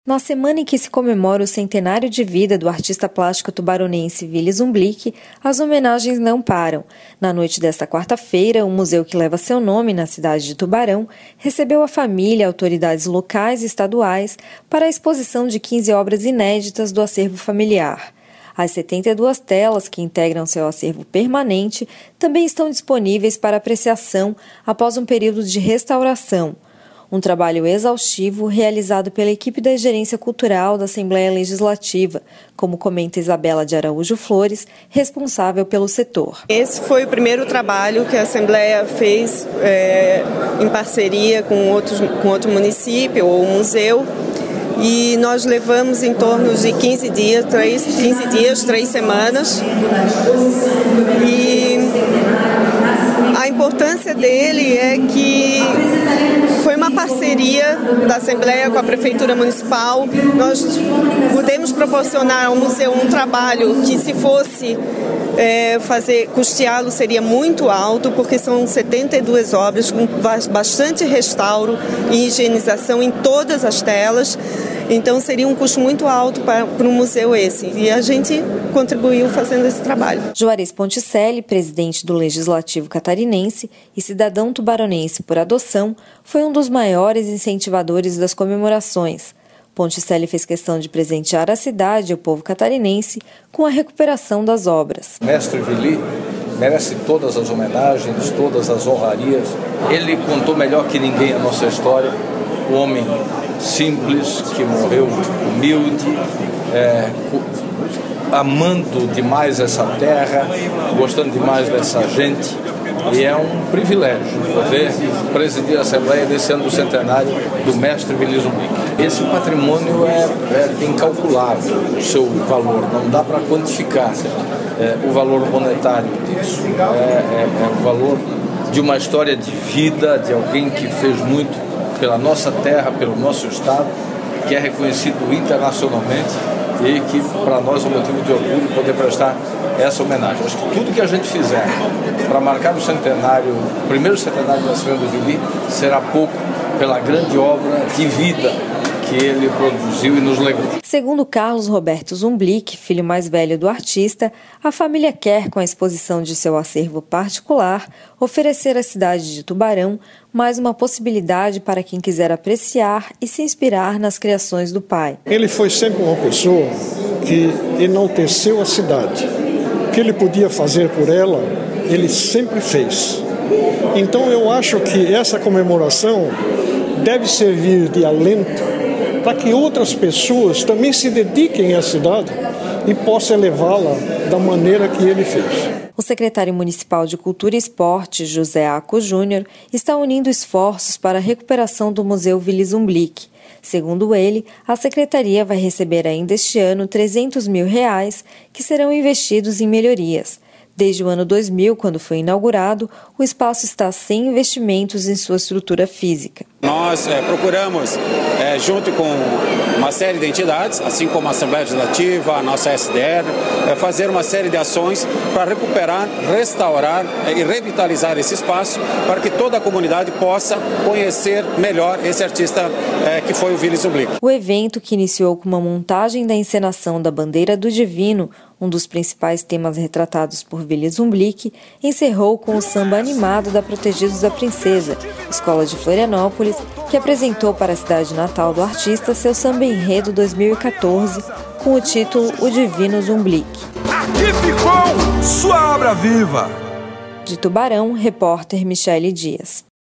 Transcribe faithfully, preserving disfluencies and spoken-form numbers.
Na semana em que se comemora o centenário de vida do artista plástico tubaronense Willy Zumblick, as homenagens não param. Na noite desta quarta-feira, o museu que leva seu nome na cidade de Tubarão recebeu a família e autoridades locais e estaduais para a exposição de quinze obras inéditas do acervo familiar. As setenta e duas telas que integram seu acervo permanente também estão disponíveis para apreciação após um período de restauração. Um trabalho exaustivo realizado pela equipe da Gerência Cultural da Assembleia Legislativa, como comenta Isabela de Araújo Flores, responsável pelo setor. Esse foi o primeiro trabalho que a Assembleia fez é, em parceria com, outros, com outro município ou museu. E nós levamos em torno de quinze dias, três, quinze dias, três semanas. E a importância dele é que foi uma parceria da Assembleia com a Prefeitura Municipal. Nós pudemos proporcionar ao museu um trabalho que, se fosse é, fazer custeá-lo, seria muito alto, porque são setenta e duas obras com bastante restauro e higienização em todas as telas. Então seria um custo muito alto para, para um museu esse. E a gente contribuiu fazendo esse trabalho. Juarez Ponticelli, presidente do Legislativo catarinense e cidadão tubaronense por adoção, foi um dos maiores incentivadores das comemorações. Ponticelli fez questão de presentear a cidade e o povo catarinense com a recuperação das obras. Mestre Willy merece todas as homenagens, todas as honrarias. Ele contou melhor que ninguém a nossa história. O homem simples, que morreu humilde, é, amando demais essa terra, gostando demais dessa gente. E é um privilégio poder presidir a Assembleia desse ano do centenário do mestre Willy Zumblick. Esse patrimônio é, é incalculável, o seu valor, não dá para quantificar é, o valor monetário disso. É, é, é o valor de uma história de vida, de alguém que fez muito pela nossa terra, pelo nosso estado, que é reconhecido internacionalmente e que para nós é um motivo de orgulho poder prestar essa homenagem. Acho que tudo que a gente fizer para marcar o centenário, o primeiro centenário do nascimento do Willy, será pouco pela grande obra de vida que ele produziu e nos legou. Segundo Carlos Roberto Zumblick, filho mais velho do artista, a família quer, com a exposição de seu acervo particular, oferecer à cidade de Tubarão mais uma possibilidade para quem quiser apreciar e se inspirar nas criações do pai. Ele foi sempre uma pessoa que enalteceu a cidade. O que ele podia fazer por ela, ele sempre fez. Então eu acho que essa comemoração deve servir de alento para que outras pessoas também se dediquem à cidade e possam elevá-la da maneira que ele fez. O secretário municipal de Cultura e Esporte, José Aco Júnior, está unindo esforços para a recuperação do Museu Willy Zumblick. Segundo ele, a secretaria vai receber ainda este ano trezentos mil reais que serão investidos em melhorias. Desde o ano dois mil, quando foi inaugurado, o espaço está sem investimentos em sua estrutura física. Nós é, procuramos, é, junto com uma série de entidades, assim como a Assembleia Legislativa, a nossa S D R, é, fazer uma série de ações para recuperar, restaurar é, e revitalizar esse espaço para que toda a comunidade possa conhecer melhor esse artista é, que foi o Willy Zumblick. O evento, que iniciou com uma montagem da encenação da Bandeira do Divino, um dos principais temas retratados por Willy Zumblick, encerrou com o samba animado da Protegidos da Princesa, escola de Florianópolis, que apresentou para a cidade natal do artista seu samba enredo dois mil e quatorze, com o título O Divino Zumblick. Aqui ficou sua obra viva! De Tubarão, repórter Michele Dias.